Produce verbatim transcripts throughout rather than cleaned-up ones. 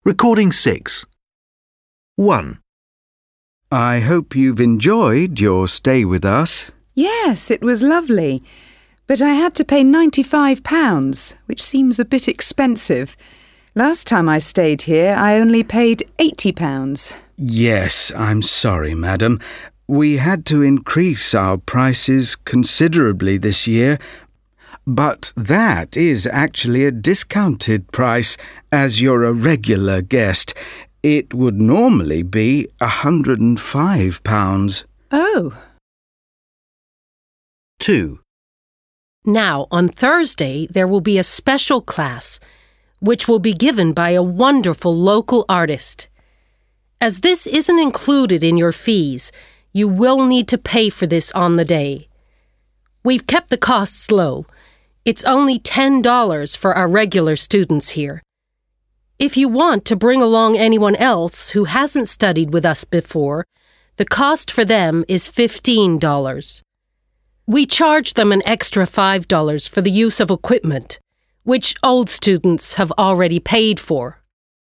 Recording six. one. I hope you've enjoyed your stay with us. Yes, it was lovely. But I had to pay ninety-five pounds, which seems a bit expensive. Last time I stayed here, I only paid eighty pounds. Yes, I'm sorry, madam. We had to increase our prices considerably this year. But that is actually a discounted price, as you're a regular guest. It would normally be one hundred and five pounds. Oh. two. Now, on Thursday, there will be a special class, which will be given by a wonderful local artist. As this isn't included in your fees, you will need to pay for this on the day. We've kept the costs low. It's only ten dollars for our regular students here. If you want to bring along anyone else who hasn't studied with us before, the cost for them is fifteen dollars. We charge them an extra five dollars for the use of equipment, which old students have already paid for.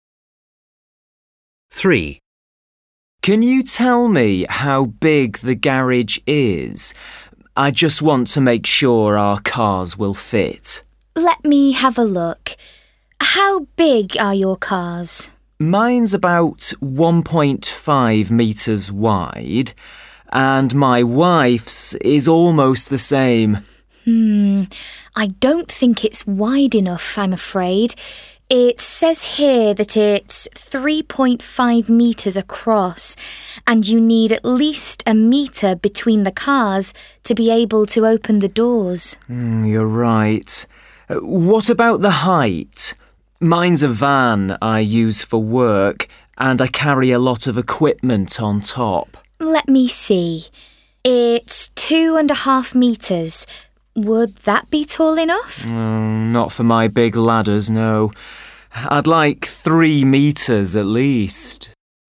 three. Can you tell me how big the garage is? I just want to make sure our cars will fit. Let me have a look. How big are your cars? Mine's about one point five metres wide, and my wife's is almost the same. Hmm, I don't think it's wide enough, I'm afraid. It says here that it's three point five metres across, and you need at least a metre between the cars to be able to open the doors. Mm, you're right. Uh, what about the height? Mine's a van I use for work, and I carry a lot of equipment on top. Let me see. It's two and a half metres. Would that be tall enough? Mm, not for my big ladders, no. I'd like three metres at least.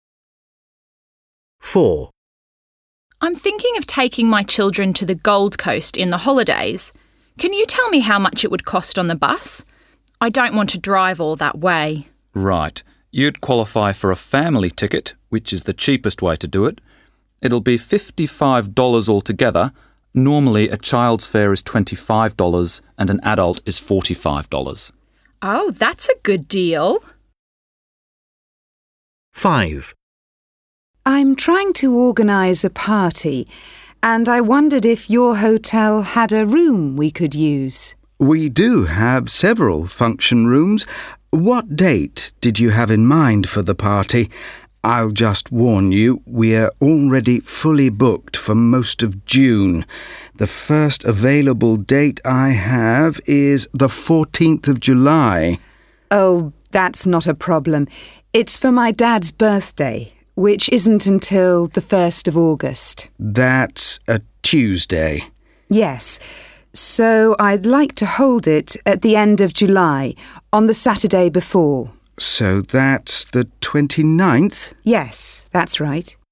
four. I'm thinking of taking my children to the Gold Coast in the holidays. Can you tell me how much it would cost on the bus? I don't want to drive all that way. Right. You'd qualify for a family ticket, which is the cheapest way to do it. It'll be fifty-five dollars altogether. Normally, a child's fare is twenty-five dollars and an adult is forty-five dollars. Oh, that's a good deal. five. I'm trying to organise a party, and I wondered if your hotel had a room we could use. We do have several function rooms. What date did you have in mind for the party? I'll just warn you, we're already fully booked for most of June. The first available date I have is the fourteenth of July. Oh, that's not a problem. It's for my dad's birthday, which isn't until the first of August. That's a Tuesday. Yes. So I'd like to hold it at the end of July, on the Saturday before. So that's the twenty-ninth? Yes, that's right.